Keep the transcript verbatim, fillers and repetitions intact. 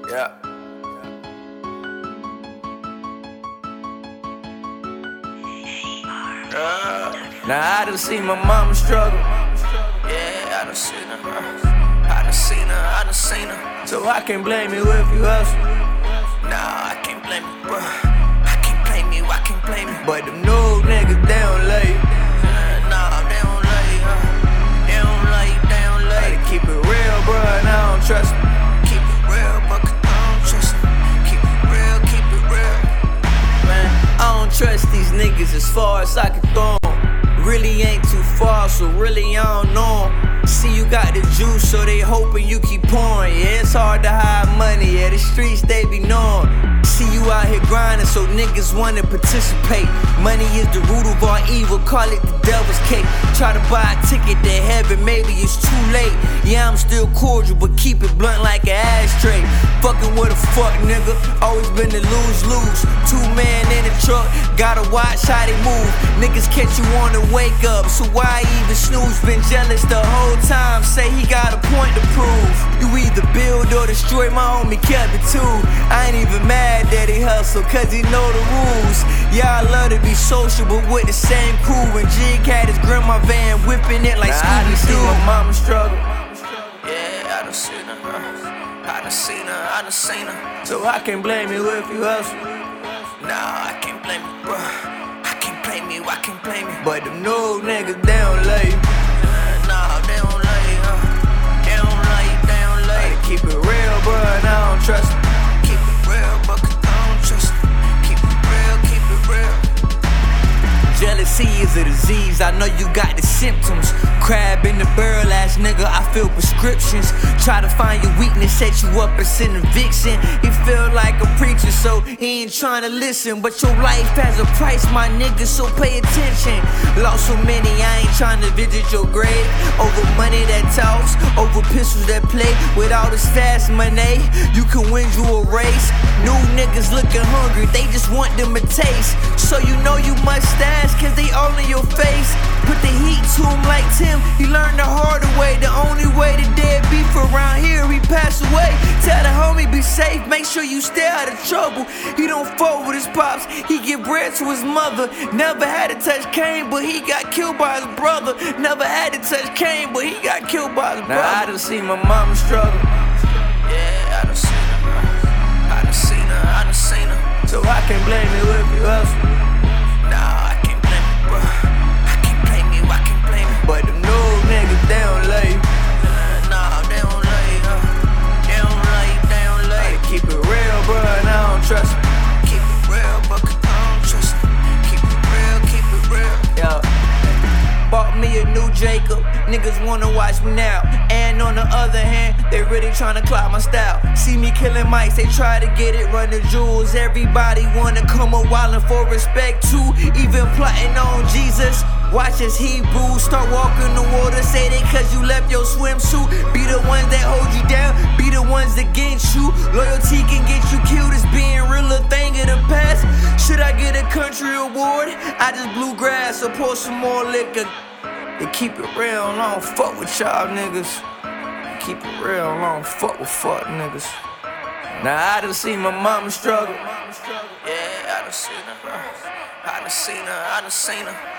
Yeah. Uh, now I done seen my mama struggle. Yeah, I done seen her. I done seen her, I done seen her. So I can't blame you if you hustle. Nah, I can't blame you, bro. I can't blame you, I can't blame you. But them new niggas, they don't love you. Uh, nah, they don't love you, huh? They don't love you, they don't love you. Keep it real, bro, and I don't trust me. Keep it real, but I don't trust me. Keep it real, keep it real. Man, I don't trust these niggas as far as I can throw 'em. Really ain't too far, so really I don't know 'em. See, you got the juice, so they hoping you keep pouring. Yeah, it's hard to hide money, yeah, the streets they be knowing. See you out here grinding, so niggas wanna participate. Money is the root of all evil, call it the devil's cake. Try to buy a ticket to heaven, maybe it's too late. Yeah, I'm still cordial, but keep it blunt like an ashtray. Fucking with a fuck nigga, always been a lose-lose. Two man in the truck, gotta watch how they move. Niggas catch you on the wake up, so why even snooze? Been jealous the whole time, say he got a point to prove. You either build or destroy, my homie kept it too. I ain't even mad that he hustle, cause he know the rules. Yeah, I love to be social, but with the same crew. When Jig had his grandma van, whipping it like Scooby-Doo. I done seen my mama struggle. Yeah, I done seen her. I done seen her, I done seen her. So I can't blame you if you hustle. Nah, I can't blame you, bro. I can't blame you, I can't blame you. But them new niggas, they don't love you. Uh, nah, they don't love you, huh? They don't love you, they don't love you. Keep it real, bro, and I don't trust me. Keep it real, but I don't trust me. Keep it real, keep it real. Jealousy is a disease, I know you got the symptoms. Crab in the barrel ass nigga, I feel prescriptions. Try to find your weakness, set you up and send a vixen. He feel like a preacher, so he ain't trying to listen. But your life has a price, my nigga, so pay attention. Lost so many, I ain't trying to visit your grave. Over money that talks, over pistols that play. With all this fast money, you can win you a race. New niggas looking hungry, they just want them a taste. So you know you must ask, cause they all in your face. Put the heat to him like Tim, he learned the harder way. The only way the dead beef around here, he passed away. Tell the homie be safe, make sure you stay out of trouble. He don't fuck with his pops, he give bread to his mother. Never had to touch Cain, but he got killed by his brother. Never had to touch Cain, but he got killed by his brother. Now I done seen my mama struggle. Yeah, I done seen her. I done seen her, I done seen her. So I can't blame you if you hustle. Nah, I can't blame you, bro. I can't blame you, I can't blame you. But them new niggas, they don't love you. Uh, nah, they don't love you, huh? They don't love you, they don't love you. Keep it real, bro, and I don't trust me. Keep it real, but I don't trust me. Keep it real, keep it real. Yo, bought me a new Jacob, niggas wanna watch me now. And on the other hand, they really tryna clock my style. See me killing mics, they try to get it, run the jewels. Everybody wanna come a wildin' for respect too, even plotting on Jesus. Watch as Hebrews start walking the water. Say they cause you left your swimsuit. Be the ones that hold you down, be the ones that against you. Loyalty can get you killed, it's being real a thing of the past. Should I get a country award? I just bluegrass or pour some more liquor. They keep it real, I don't fuck with y'all niggas. Keep it real, I don't fuck with fuck niggas. Now I done seen my mama struggle. Yeah, I done seen her. I done seen her, I done seen her.